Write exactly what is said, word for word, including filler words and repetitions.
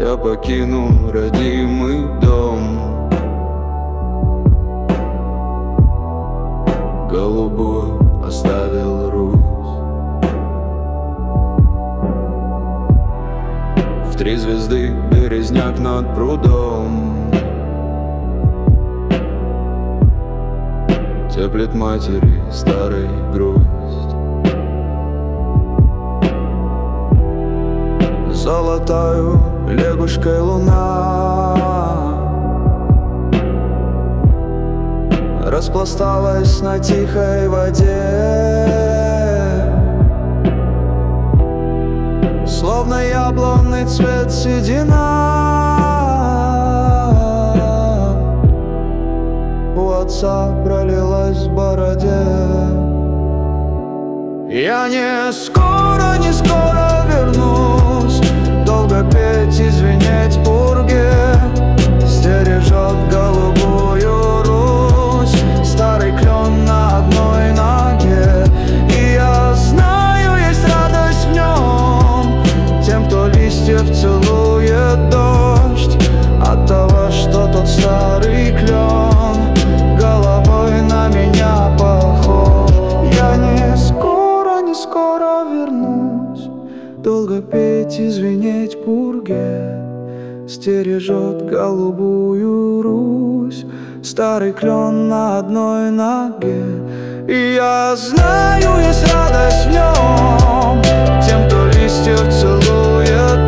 я покину родимый дом. Голубую оставил Русь. В три звезды березняк над прудом теплит матери старый грусть. Золотою лягушкой луна распласталась на тихой воде, словно яблонный цвет седина у отца пролилась в бороде. Я не скоро, не скоро вернусь, долго петь и звенеть в пурге. Стережет голубую Русь старый клен на одной ноге. И я знаю, есть радость в нем тем, кто листьев целует дождь, от того, что тот старый клен головой на меня похож. Я не скоро, не скоро вернусь, долго петь и звенеть в пурге. Стережет голубую Русь старый клен на одной ноге. И я знаю, есть радость в нем тем, кто листьев целует